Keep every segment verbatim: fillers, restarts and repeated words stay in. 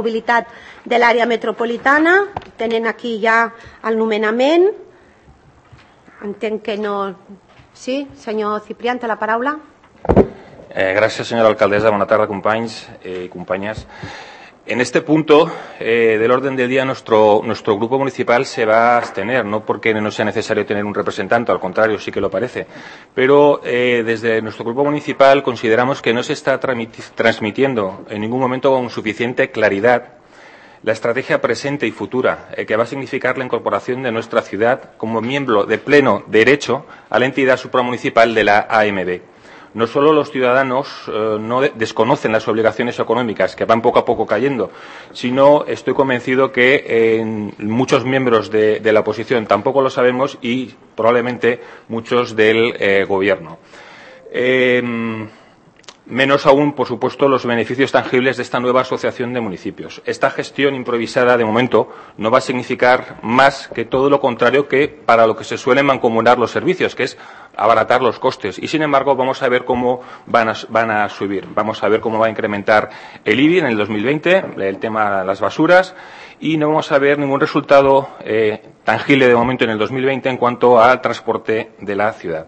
mobilitat de l'àrea metropolitana. Tenen aquí ja el nomenament. Entenc que no... Sí, senyor Ciprián, té la paraula. Eh, gracias, señora alcaldesa. Buenas tardes, companys y compañeras. En este punto eh, del orden del día, nuestro, nuestro grupo municipal se va a abstener, no porque no sea necesario tener un representante, al contrario, sí que lo parece. Pero eh, desde nuestro grupo municipal consideramos que no se está transmitiendo en ningún momento con suficiente claridad la estrategia presente y futura eh, que va a significar la incorporación de nuestra ciudad como miembro de pleno derecho a la entidad supramunicipal de la A M B. No solo los ciudadanos eh, no de desconocen las obligaciones económicas, que van poco a poco cayendo, sino estoy convencido que eh, muchos miembros de, de la oposición tampoco lo sabemos y probablemente muchos del eh, Gobierno. Eh, Menos aún, por supuesto, los beneficios tangibles de esta nueva asociación de municipios. Esta gestión improvisada, de momento, no va a significar más que todo lo contrario que para lo que se suelen mancomunar los servicios, que es abaratar los costes. Y, sin embargo, vamos a ver cómo van a, van a subir. Vamos a ver cómo va a incrementar el I B I en el dos mil veinte, el tema de las basuras, y no vamos a ver ningún resultado eh, tangible, de momento, en el dos mil veinte en cuanto al transporte de la ciudad.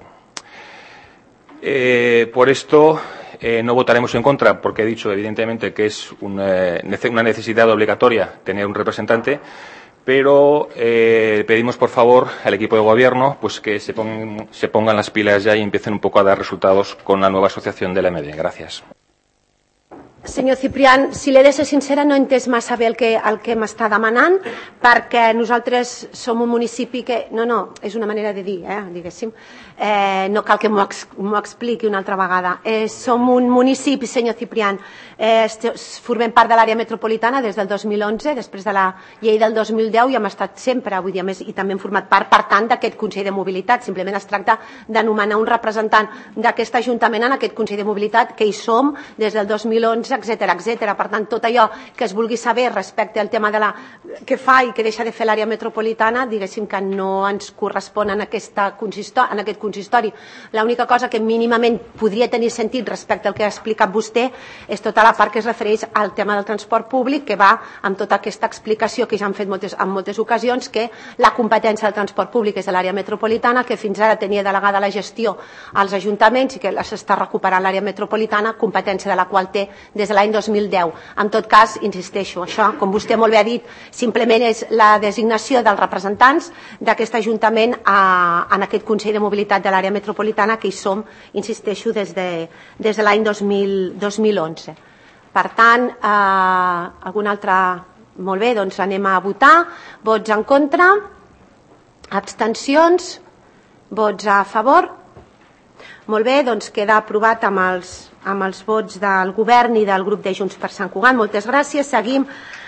Eh, por esto... Eh, no votaremos en contra porque he dicho evidentemente que es una, una necesidad obligatoria tener un representante, pero eh, pedimos por favor al equipo de gobierno pues que se pongan, se pongan las pilas ya y empiecen un poco a dar resultados con la nueva asociación de la A M B. Gracias. Senyor Ciprián, si l'he de ser sincera, no he entès massa bé el que, el que m'està demanant, perquè nosaltres som un municipi que... No, no, és una manera de dir, eh, diguéssim. Eh, no cal que m'ho ex, expliqui una altra vegada. Eh, som un municipi, senyor Ciprián, eh, formem part de l'àrea metropolitana des del dos mil onze, després de la llei del dos mil deu, i hem estat sempre, vull dir, a més, i també hem format part, per tant, d'aquest Consell de Mobilitat. Simplement es tracta d'anomenar un representant d'aquest Ajuntament en aquest Consell de Mobilitat, que hi som des del dos mil onze, etcètera, etcètera. Per tant, tot allò que es vulgui saber respecte al tema de la que fa i que deixa de fer l'àrea metropolitana, diguéssim que no ens correspon en, aquesta consistori, en aquest consistori. L'única cosa que mínimament podria tenir sentit respecte al que ha explicat vostè és tota la part que es refereix al tema del transport públic, que va amb tota aquesta explicació que ja han fet moltes, en moltes ocasions, que la competència del transport públic és de l'àrea metropolitana, que fins ara tenia delegada la gestió als ajuntaments i que s'està recuperant l'àrea metropolitana, competència de la qual té des de l'any dos mil deu. En tot cas, insisteixo, això, com vostè molt bé ha dit, simplement és la designació dels representants d'aquest Ajuntament a, en aquest Consell de Mobilitat de l'àrea metropolitana, que hi som, insisteixo, des de, des de l'any dos mil onze. Per tant, eh, algun altre... Molt bé, doncs anem a votar. Vots en contra? Abstencions? Vots a favor? Molt bé, doncs queda aprovat amb els, amb els vots del govern i del grup de Junts per Sant Cugat. Moltes gràcies. Seguim